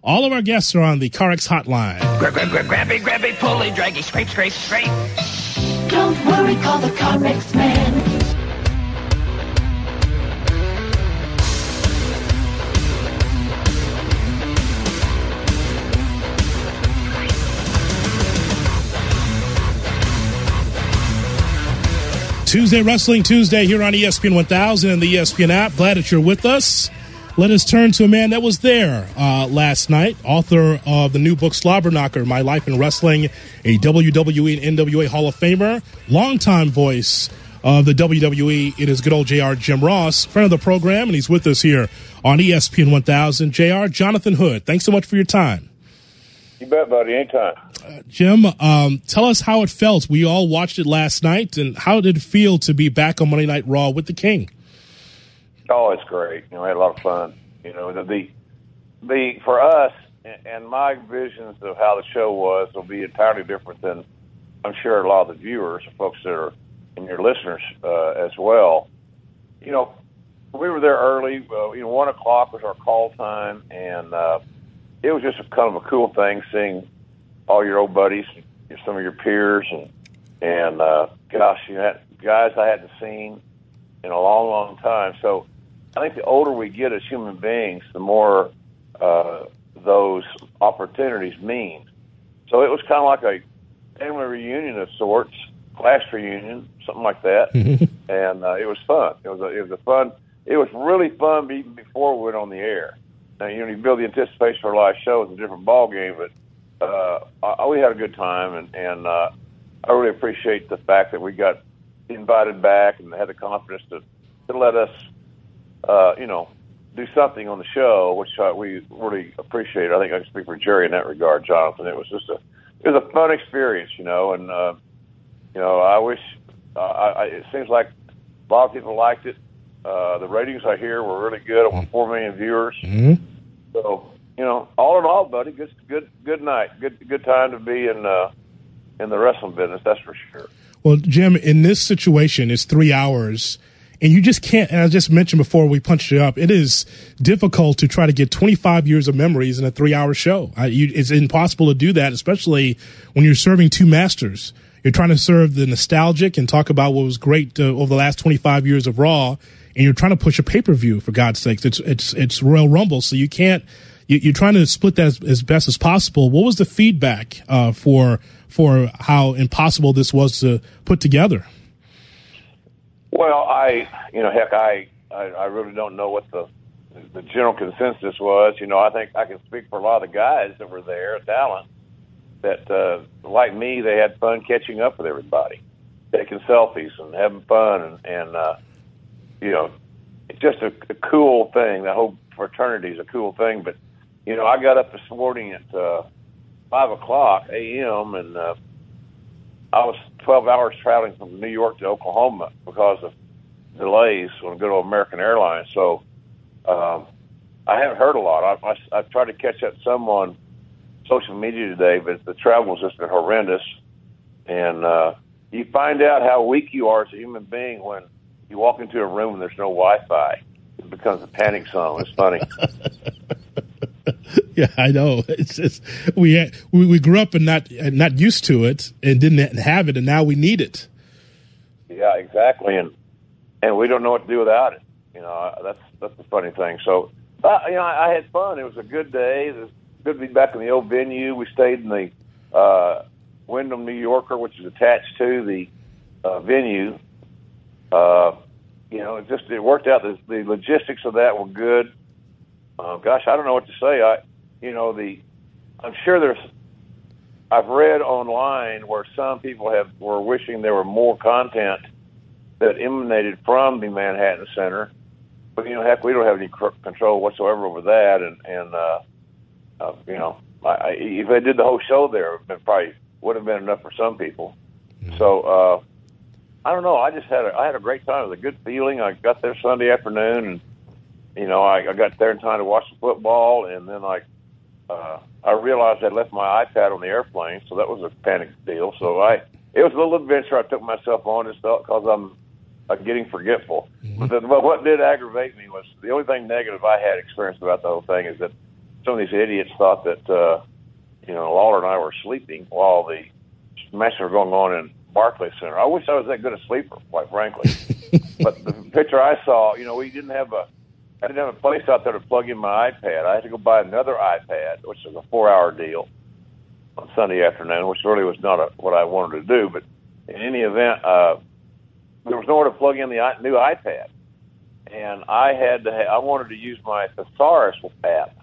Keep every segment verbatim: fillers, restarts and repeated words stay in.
All of our guests are on the CarX hotline. Grab, grab, grab, grabby, grabby, pulley, draggy, scrape, scrape, scrape. Don't worry, call the CarX man. Tuesday, Wrestling Tuesday here on E S P N one thousand and the E S P N app. Glad that you're with us. Let us turn to a man that was there uh, last night, author of the new book, Slobber Knocker, My Life in Wrestling, a W W E and N W A Hall of Famer, longtime voice of the W W E. It is good old J R Jim Ross, friend of the program, and he's with us here on E S P N one thousand. J R, Jonathan Hood, thanks so much for your time. You bet, buddy. Anytime. Uh, Jim, um, tell us how it felt. We all watched it last night, and how did it feel to be back on Monday Night Raw with the King? Oh, it's great. You know, we had a lot of fun. You know, the the, the for us and my visions of how the show was will be entirely different than I'm sure a lot of the viewers, folks that are and your listeners uh, as well. You know, we were there early. Uh, you know, one o'clock was our call time, and uh, it was just a, kind of a cool thing seeing all your old buddies, some of your peers, and and uh, gosh, you know, guys I hadn't seen in a long, long time. So I think the older we get as human beings, the more uh, those opportunities mean. So it was kind of like a family reunion of sorts, class reunion, something like that, and uh, it was fun. It was a, it was a fun. It was really fun even before we went on the air. Now, you know, you build the anticipation for a live show. It's a different ball game, but uh, I, we had a good time, and, and uh, I really appreciate the fact that we got invited back and had the confidence to, to let us, uh, you know, do something on the show, which uh, we really appreciate. I think I can speak for Jerry in that regard, Jonathan. It was just a, it was a fun experience, you know, and uh, you know, I wish uh, I, it seems like a lot of people liked it. Uh, the ratings I hear were really good, over four million viewers. Mm-hmm. So, you know, all in all, buddy, good, good, good night, good, good time to be in uh, in the wrestling business. That's for sure. Well, Jim, in this situation, it's three hours, and you just can't. And I just mentioned before we punched it up, it is difficult to try to get twenty-five years of memories in a three-hour show. I, you, it's impossible to do that, especially when you're serving two masters. You're trying to serve the nostalgic and talk about what was great uh, over the last twenty-five years of Raw, and you're trying to push a pay-per-view, for God's sakes. It's it's it's Royal Rumble, so you can't. You, you're trying to split that as, as best as possible. What was the feedback uh, for for how impossible this was to put together? Well, I, you know, heck, I, I, I really don't know what the the general consensus was. You know, I think I can speak for a lot of the guys that were there, talent, that, uh, like me, they had fun catching up with everybody, taking selfies and having fun, and, and uh, you know, it's just a, a cool thing. The whole fraternity is a cool thing. But, you know, I got up this morning at uh, five o'clock a m, and uh, I was twelve hours traveling from New York to Oklahoma because of delays on good old American Airlines. So um, I haven't heard a lot. I, I, I've tried to catch up some on social media today, but the travel has just been horrendous. And uh, you find out how weak you are as a human being when you walk into a room and there's no Wi-Fi. It becomes a panic zone. It's funny. Yeah, I know. It's just we had, we we grew up and not and not used to it and didn't have it, and now we need it. Yeah, exactly, and and we don't know what to do without it. You know, that's that's the funny thing. So, uh, you know, I, I had fun. It was a good day. It was good to be back in the old venue. We stayed in the uh, Wyndham New Yorker, which is attached to the uh, venue. Uh, you know, it just it worked out. The, the logistics of that were good. Uh, gosh, I don't know what to say. I, you know, the I'm sure there's. I've read online where some people have were wishing there were more content that emanated from the Manhattan Center, but you know, heck, we don't have any c- control whatsoever over that. And and uh, uh, you know, I, I, if they did the whole show there, it probably would have been enough for some people. Mm-hmm. So uh, I don't know. I just had a, I had a great time. It was a good feeling. I got there Sunday afternoon, and you know, I, I got there in time to watch the football, and then like uh, I realized I'd left my iPad on the airplane, so that was a panic deal. So I it was a little adventure I took myself on just because I'm uh, getting forgetful. Mm-hmm. But, the, but what did aggravate me was the only thing negative I had experienced about the whole thing is that some of these idiots thought that, uh, you know, Lawler and I were sleeping while the matches were going on in Barclays Center. I wish I was that good a sleeper, quite frankly. But the picture I saw, you know, we didn't have a, I didn't have a place out there to plug in my iPad. I had to go buy another iPad, which was a four-hour deal on Sunday afternoon, which really was not a, what I wanted to do. But in any event, uh, there was nowhere to plug in the i- new iPad. And I had to ha- I wanted to use my Thesaurus app.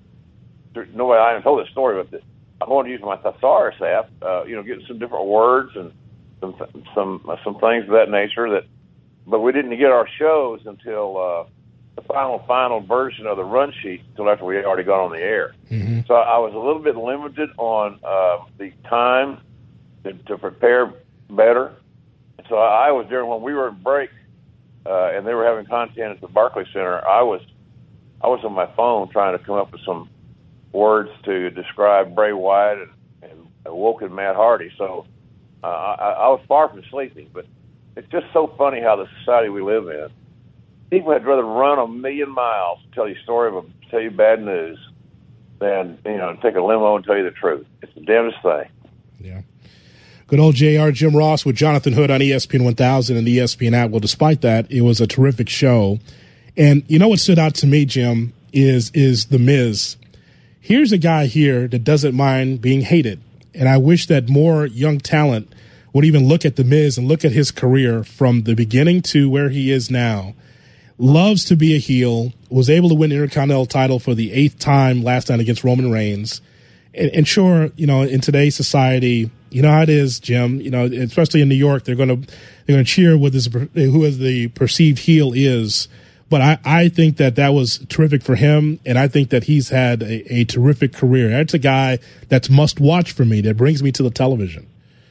No way I haven't told this story, but I wanted to use my Thesaurus app, uh, you know, get some different words and some some uh, some things of that nature. That, but we didn't get our shows until uh, the final final version of the run sheet until after we had already got on the air. Mm-hmm. So I was a little bit limited on uh, the time to, to prepare better. So I was during when we were in break uh, and they were having content at the Barclays Center. I was I was on my phone trying to come up with some words to describe Bray Wyatt and, and Woken Matt Hardy. So uh, I, I was far from sleeping, but it's just so funny how the society we live in. People would rather run a million miles to tell you a story of a, tell you bad news than, you know, take a limo and tell you the truth. It's the damnedest thing. Yeah. Good old J R, Jim Ross with Jonathan Hood on E S P N one thousand and the E S P N app. Well, despite that, it was a terrific show. And you know what stood out to me, Jim, is is The Miz. Here's a guy here that doesn't mind being hated. And I wish that more young talent would even look at The Miz and look at his career from the beginning to where he is now. Loves to be a heel, was able to win the Intercontinental title for the eighth time last night against Roman Reigns. And, and sure, you know, in today's society, you know how it is, Jim, you know, especially in New York, they're going to they're going to cheer with his, who is the perceived heel is. But I, I think that that was terrific for him, and I think that he's had a, a terrific career. That's a guy that's must-watch for me, that brings me to the television.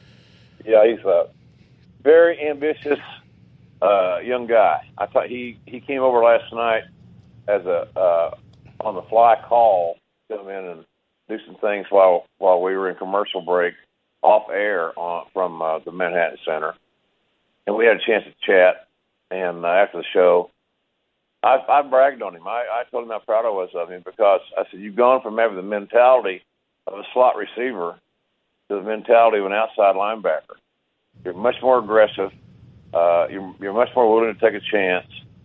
Yeah, he's a very ambitious uh, young guy. I thought he, he came over last night as a uh, on-the-fly call to come in and do some things while while we were in commercial break off air on, from uh, the Manhattan Center. And we had a chance to chat, and uh, after the show, I, I bragged on him. I, I told him how proud I was of him because I said, you've gone from having the mentality of a slot receiver to the mentality of an outside linebacker. You're much more aggressive. Uh, you're, you're much more willing to take a chance.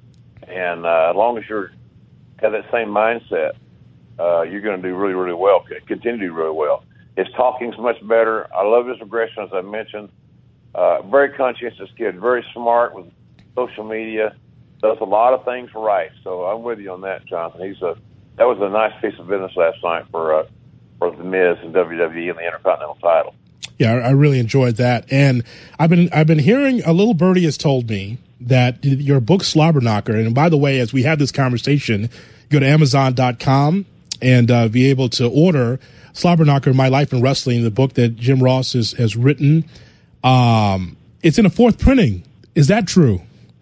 And uh, as long as you have that same mindset, uh, you're going to do really, really well, continue to do really well. His talking's much better. I love his aggression, as I mentioned. Uh, very conscientious kid, very smart with social media. Does a lot of things right, so I'm with you on that, Jonathan. He's a that was a nice piece of business last night for uh, for the Miz and W W E and the Intercontinental title. Yeah, I really enjoyed that, and I've been I've been hearing a little birdie has told me that your book Slobberknocker, and by the way, as we have this conversation, go to Amazon dot com and uh, be able to order Slobberknocker: My Life in Wrestling, the book that Jim Ross has, has written. Um, it's in a fourth printing. Is that true?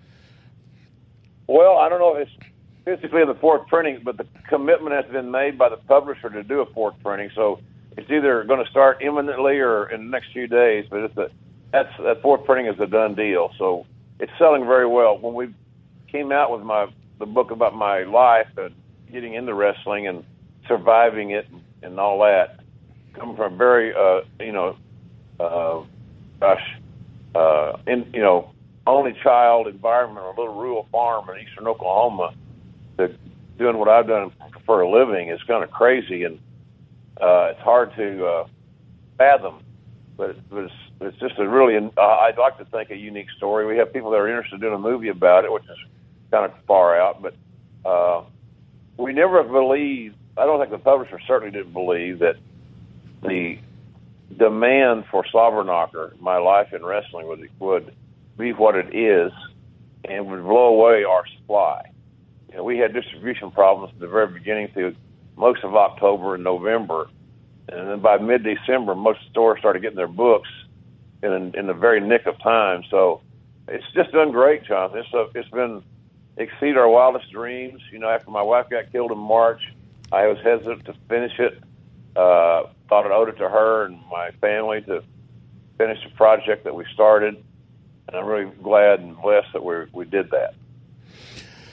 Well, I don't know if it's physically in the fourth printing, but the commitment has been made by the publisher to do a fourth printing. So it's either going to start imminently or in the next few days. But it's a, that's that fourth printing is a done deal. So it's selling very well. When we came out with my the book about my life and getting into wrestling and surviving it and all that, coming from a very uh, you know, uh, gosh, uh, in you know. only child environment, a little rural farm in eastern Oklahoma, to doing what I've done for a living is kind of crazy, and uh, it's hard to uh, fathom. But, but it's, it's just a really, uh, I'd like to think, a unique story. We have people that are interested in doing a movie about it, which is kind of far out. But uh, we never believed, I don't think the publisher certainly didn't believe that the demand for Slobberknocker, My Life in Wrestling, would would be what it is and would blow away our supply. You know, we had distribution problems at the very beginning through most of October and November. And then by mid-December, most stores started getting their books in, in the very nick of time. So it's just done great, Jonathan. It's, a, it's been exceed our wildest dreams. You know, after my wife got killed in March, I was hesitant to finish it. Uh, thought I owed it to her and my family to finish the project that we started. And I'm really glad and blessed that we we did that.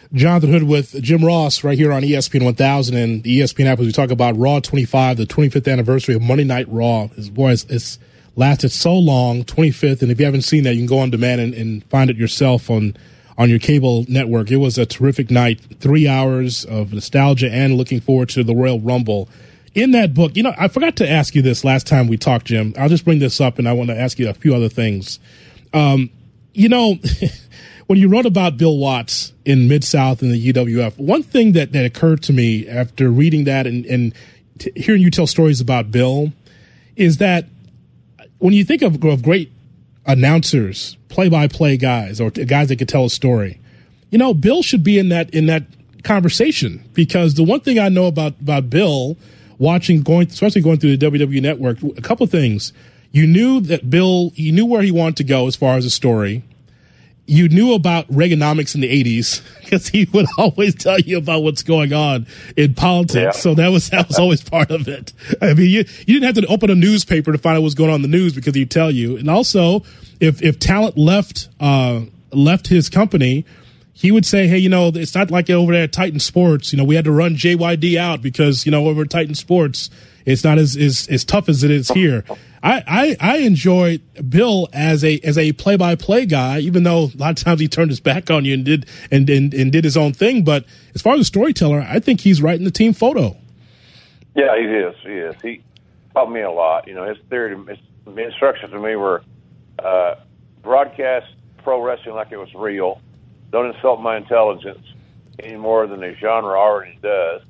Jonathan Hood with Jim Ross right here on E S P N one thousand and the E S P N app as we talk about Raw twenty-five, the twenty-fifth anniversary of Monday Night Raw. It's, boy, it's, it's lasted so long, twenty-fifth, and if you haven't seen that, you can go on demand and, and find it yourself on, on your cable network. It was a terrific night, three hours of nostalgia and looking forward to the Royal Rumble. In that book, you know, I forgot to ask you this last time we talked, Jim. I'll just bring this up, and I want to ask you a few other things. Um, you know... When you wrote about Bill Watts in Mid-South and the U W F, one thing that, that occurred to me after reading that and, and t- hearing you tell stories about Bill is that when you think of, of great announcers, play-by-play guys, or t- guys that could tell a story, you know, Bill should be in that in that conversation, because the one thing I know about, about Bill, watching, going, especially going through the W W E Network, a couple of things. You knew that Bill, you knew where he wanted to go as far as a story. You knew about Reaganomics in the eighties because he would always tell you about what's going on in politics. Yeah. So that was that was always part of it. I mean, you, you didn't have to open a newspaper to find out what's going on in the news because he'd tell you. And also, if if talent left uh, left his company, he would say, hey, you know, it's not like over there at Titan Sports. You know, we had to run J Y D out because, you know, over at Titan Sports, it's not as, as, as tough as it is here. I, I, I enjoy Bill as a as a play by play guy, even though a lot of times he turned his back on you and did and, and, and did his own thing. But as far as a storyteller, I think he's right in the team photo. Yeah, he is. He is. He taught me a lot. You know, his theory, his instructions to me were uh, broadcast pro wrestling like it was real. Don't insult my intelligence any more than the genre already does,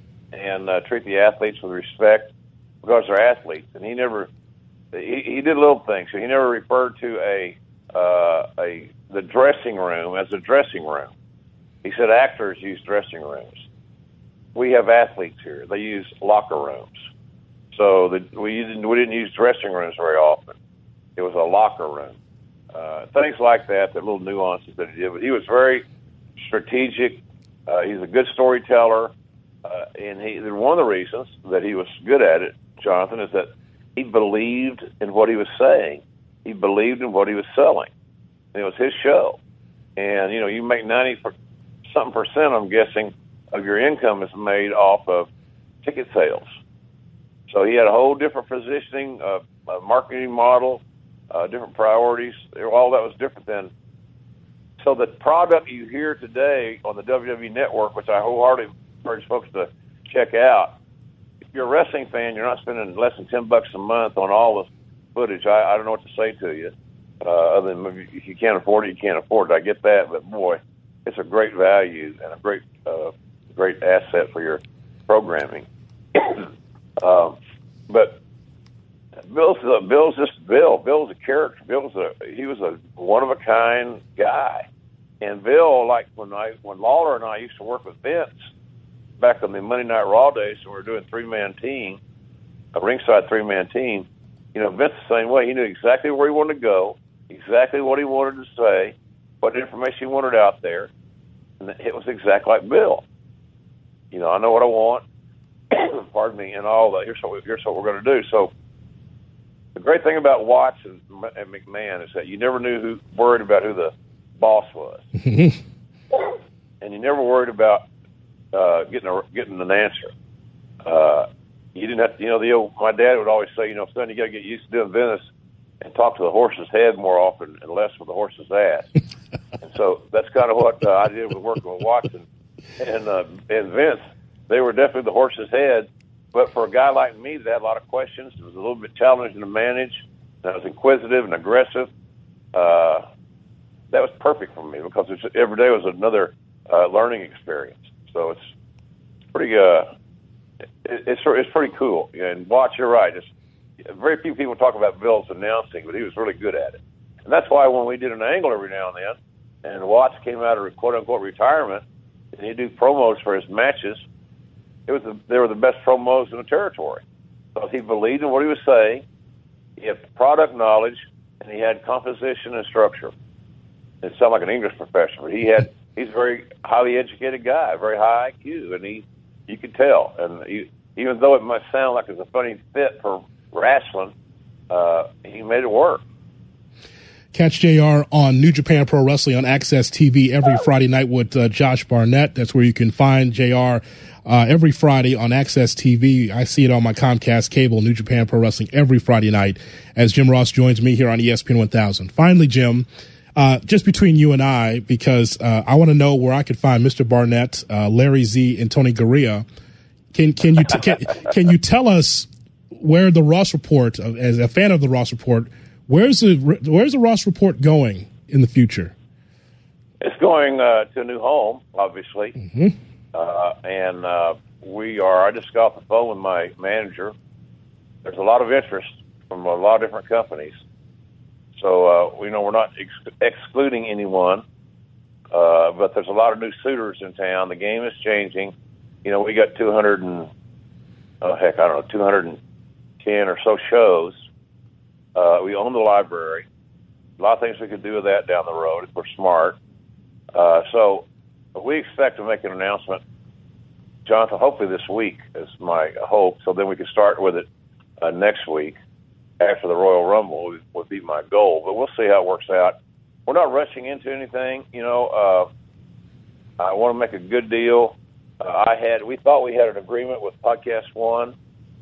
and uh, treat the athletes with respect because they're athletes. And he never. He, he did little things. So he never referred to a uh, a the dressing room as a dressing room. He said actors use dressing rooms. We have athletes here. They use locker rooms. So the, we didn't we didn't use dressing rooms very often. It was a locker room. Uh, things like that, the little nuances that he did. But he was very strategic. Uh, he's a good storyteller, uh, and he. One of the reasons that he was good at it, Jonathan, is that he believed in what he was saying. He believed in what he was selling. And it was his show. And, you know, you make ninety something percent, I'm guessing, of your income is made off of ticket sales. So he had a whole different positioning, uh, a marketing model, uh, different priorities. All that was different than. So the product you hear today on the W W E Network, which I wholeheartedly encourage folks to check out, if you're a wrestling fan, you're not spending less than ten bucks a month on all the footage. I, I don't know what to say to you. Uh, other than if you can't afford it, you can't afford it. I get that, but boy, it's a great value and a great, uh, great asset for your programming. um, but Bill's uh, Bill's just Bill. Bill's a character. Bill's a he was a one of a kind guy. And Bill, like when I when Lawler and I used to work with Vince back on the Monday Night Raw days, when we were doing three man team, a ringside three man team. You know, Vince the same way. He knew exactly where he wanted to go, exactly what he wanted to say, what information he wanted out there, and it was exactly like Bill. You know, I know what I want. Pardon me, and all that. Here's what we, here's what we're going to do. So the great thing about Watts and, and McMahon is that you never knew who worried about who the boss was, and you never worried about uh, getting a, getting an answer. Uh, you didn't have to, you know, the old, my dad would always say, you know, son, you got to get used to doing business and talk to the horse's head more often and less with the horse's ass. And so that's kind of what uh, I did with working with Watson and uh, and Vince. They were definitely the horse's head, but for a guy like me that had a lot of questions, it was a little bit challenging to manage. And I was inquisitive and aggressive. Uh, that was perfect for me because it's, every day was another uh, learning experience. So it's pretty, uh, it, it's it's pretty cool. And Watts, you're right. It's, very few people talk about Bill's announcing, but he was really good at it. And that's why when we did an angle every now and then, and Watts came out of quote unquote retirement, and he'd do promos for his matches, it was the, they were the best promos in the territory. So he believed in what he was saying, he had product knowledge, and he had composition and structure. It sounded like an English professor, but he had he's a very highly educated guy, very high I Q, and he you could tell. And he, even though it might sound like it's a funny fit for wrestling, uh, he made it work. Catch J R on New Japan Pro Wrestling on Access T V every Friday night with uh, Josh Barnett. That's where you can find J R uh, every Friday on Access T V. I see it on my Comcast cable, New Japan Pro Wrestling, every Friday night as Jim Ross joins me here on E S P N one thousand. Finally, Jim, uh, just between you and I, because uh, I want to know where I could find Mister Barnett, uh, Larry Z, and Tony Gurria. Can can you t- can, can you tell us where the Ross Report, uh, as a fan of the Ross Report, Where's the Where's the Ross Report going in the future? It's going uh, to a new home, obviously, mm-hmm. uh, and uh, we are. I just got off the phone with my manager. There's a lot of interest from a lot of different companies, so uh, we know we're not ex- excluding anyone, uh, but there's a lot of new suitors in town. The game is changing. You know, we got two hundred and oh heck, I don't know, two hundred ten or so shows. Uh, we own the library. A lot of things we could do with that down the road if we're smart. Uh, so we expect to make an announcement, Jonathan, hopefully this week is my hope. So then we can start with it uh, next week after the Royal Rumble would, would be my goal. But we'll see how it works out. We're not rushing into anything. You know, uh, I want to make a good deal. Uh, I had we thought we had an agreement with Podcast One,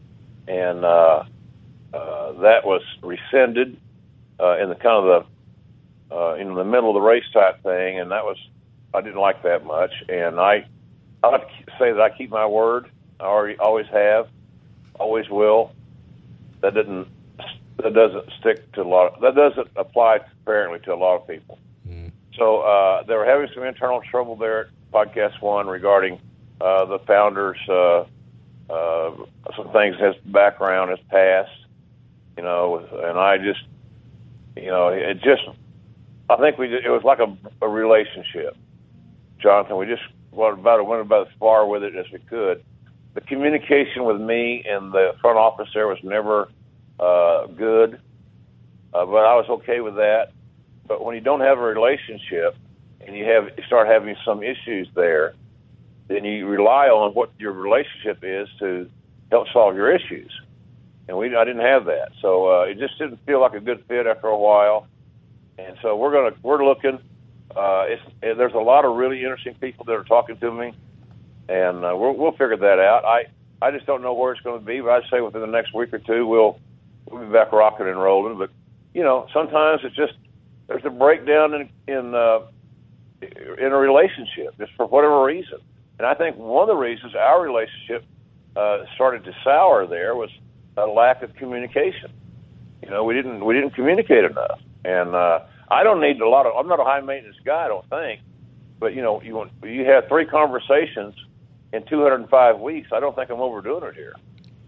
and uh, Uh, that was rescinded uh, in the kind of the uh, in the middle of the race type thing, and that was I didn't like that much. And I I like to say that I keep my word. I already always have, always will. That didn't that doesn't stick to a lot. Of, that doesn't apply apparently to a lot of people. Mm. So uh, they were having some internal trouble there at Podcast One regarding uh, the founders. Uh, uh, some things his background, his past. You know, and I just, you know, it just, I think we, it was like a, a relationship, Jonathan. We just went about it, went about as far with it as we could. The communication with me and the front office there was never uh, good, uh, but I was okay with that. But when you don't have a relationship and you have you start having some issues there, then you rely on what your relationship is to help solve your issues. And we, I didn't have that, so uh, it just didn't feel like a good fit after a while. And so we're gonna, we're looking. Uh, it's, it, there's a lot of really interesting people that are talking to me, and uh, we'll, we'll figure that out. I, I just don't know where it's going to be, but I'd say within the next week or two, we'll, we'll be back rocking and rolling. But you know, sometimes it's just there's a breakdown in in, uh, in a relationship, just for whatever reason. And I think one of the reasons our relationship uh, started to sour there was a lack of communication. You know, we didn't we didn't communicate enough, and uh, I don't need a lot of. I'm not a high maintenance guy, I don't think, but you know, you want, you have three conversations in two hundred five weeks. I don't think I'm overdoing it here.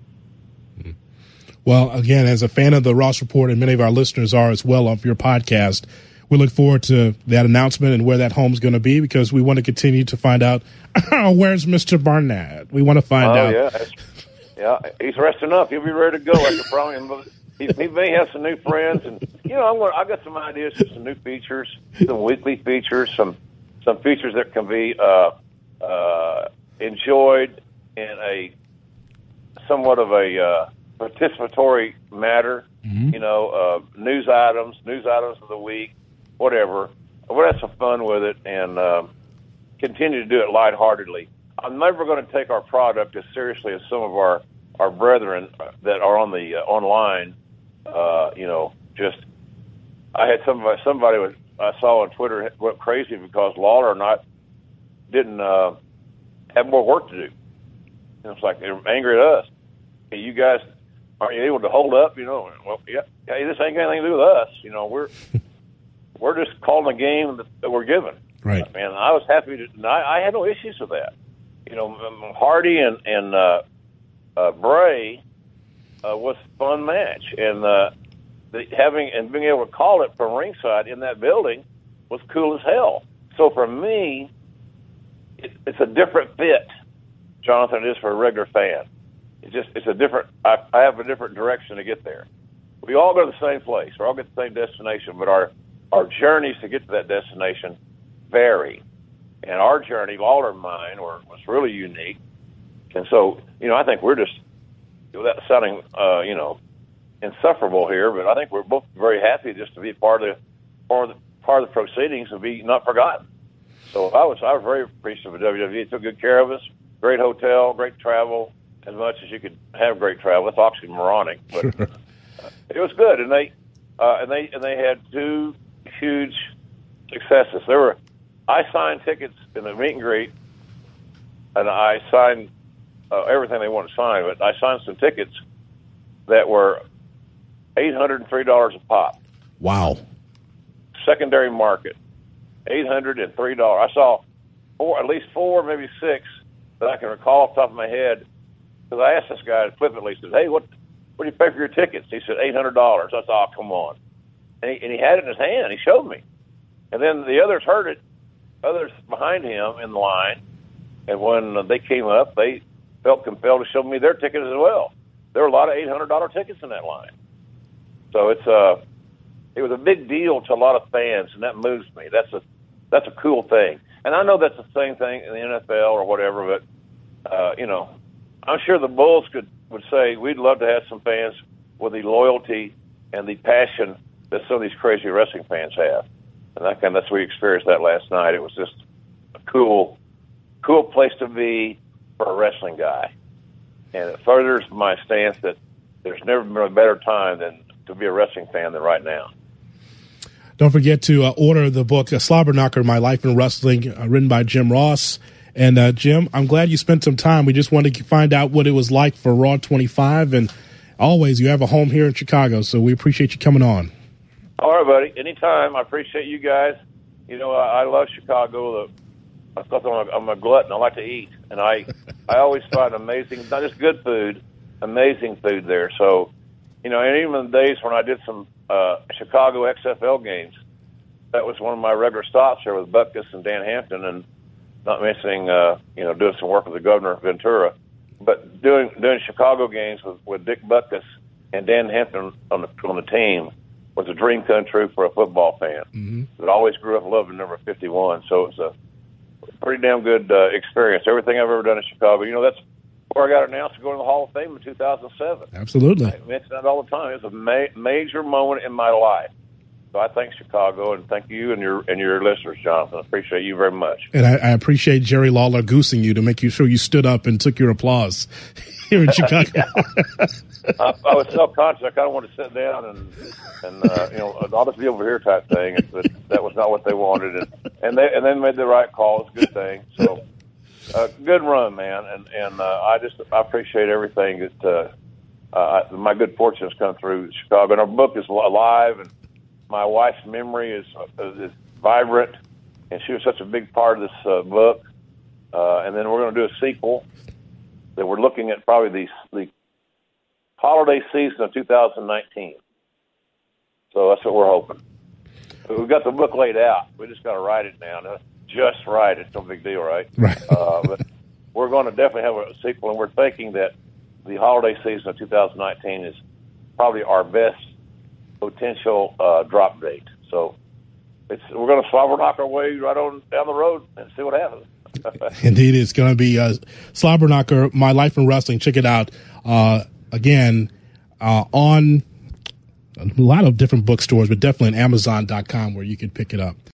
Well, again, as a fan of the Ross Report, and many of our listeners are as well of your podcast, we look forward to that announcement and where that home's going to be, because we want to continue to find out where's Mister Barnett. We want to find oh, out. Yeah. Yeah, he's resting up. He'll be ready to go after probably. He, he may have some new friends, and you know, I'm going. I got some ideas for some new features, some weekly features, some some features that can be uh, uh, enjoyed in a somewhat of a uh, participatory matter. Mm-hmm. You know, uh, news items, news items of the week, whatever. We'll have some fun with it and uh, continue to do it lightheartedly. I'm never going to take our product as seriously as some of our, our brethren that are on the uh, online. Uh, you know, just I had somebody somebody was, I saw on Twitter went crazy because Lawler and I didn't uh, have more work to do. And it's like they're angry at us. Hey, you guys aren't you able to hold up? You know, well, yeah, hey, this ain't got anything to do with us. You know, we're we're just calling the game that, that we're given. Right. And I was happy to. I, I had no issues with that. You know, Hardy and and uh, uh, Bray uh, was a fun match, and uh, the, having and being able to call it from ringside in that building was cool as hell. So for me, it, it's a different fit, Jonathan, it is for a regular fan. It's just it's a different. I, I have a different direction to get there. We all go to the same place. We all get the same destination, but our our journeys to get to that destination vary. And our journey, Lawler and mine, were, was really unique. And so, you know, I think we're just, without sounding, uh, you know, insufferable here, but I think we're both very happy just to be part of or the, part of the proceedings would be not forgotten. So I was I was very appreciative of W W E. It took good care of us. Great hotel, great travel, as much as you could have great travel. It's oxymoronic, but uh, it was good. And they uh, and they and they had two huge successes. There were I signed tickets in the meet and greet, and I signed uh, everything they wanted to sign. But I signed some tickets that were eight hundred and three dollars a pop. Wow. Secondary market, eight hundred and three dollars. I saw four, at least four, maybe six that I can recall off the top of my head. Because I asked this guy flippantly, he said, "Hey, what, what do you pay for your tickets?" He said, eight hundred dollars. I thought, oh, come on. And he, and he had it in his hand. He showed me. And then the others heard it, others behind him in the line. And when they came up, they felt compelled to show me their tickets as well. There were a lot of eight hundred dollars tickets in that line. So it's uh, it was a big deal to a lot of fans, and that moves me. That's a that's a cool thing. And I know that's the same thing in the N F L or whatever, but, uh, you know, I'm sure the Bulls could would say we'd love to have some fans with the loyalty and the passion that some of these crazy wrestling fans have. And that kind of, that's we experienced that last night. It was just a cool, cool place to be for a wrestling guy. And it furthers my stance that there's never been a better time than to be a wrestling fan than right now. Don't forget to uh, order the book, uh, Slobber Knocker, My Life in Wrestling, uh, written by Jim Ross. And, uh, Jim, I'm glad you spent some time. We just wanted to find out what it was like for Raw twenty-five. And always, you have a home here in Chicago, so we appreciate you coming on. All right, buddy. Anytime. I appreciate you guys. You know, I, I love Chicago. The, I thought I'm a, I'm a glutton. I like to eat. And I, I always find amazing, not just good food, amazing food there. So, you know, and even the days when I did some uh, Chicago X F L games, that was one of my regular stops there with Butkus and Dan Hampton, and not mentioning, uh, you know, doing some work with the governor of Ventura, but doing doing Chicago games with, with Dick Butkus and Dan Hampton on the on the team was a dream come true for a football fan. Mm-hmm. That always grew up loving number fifty-one, so it was a pretty damn good uh, experience. Everything I've ever done in Chicago, you know, that's where I got announced to go to the Hall of Fame in two thousand seven. Absolutely. I mention that all the time. It was a ma- major moment in my life. So I thank Chicago, and thank you and your and your listeners, Jonathan. I appreciate you very much. And I, I appreciate Jerry Lawler goosing you to make you sure you stood up and took your applause here in Chicago. I, I was self-conscious. I kind of wanted to sit down and, and uh, you know, I'll just be over here type thing. But that was not what they wanted. And, and they and then made the right call. It's a good thing. So uh, good run, man. And, and uh, I just I appreciate everything that uh, uh, my good fortune has come through Chicago. And our book is alive, and my wife's memory is, is vibrant, and she was such a big part of this uh, book. Uh, and then we're going to do a sequel that we're looking at probably the, the holiday season of two thousand nineteen. So that's what we're hoping. But we've got the book laid out. We just got to write it now. Now, just write it. It's no big deal, right? Right. uh, but we're going to definitely have a sequel, and we're thinking that the holiday season of two thousand nineteen is probably our best potential uh, drop date. So it's we're going to slobber knock our way right on down the road and see what happens. Indeed, it's going to be uh, Slobber Knocker, My Life in Wrestling. Check it out. Uh, again, uh, on a lot of different bookstores, but definitely on Amazon dot com where you can pick it up.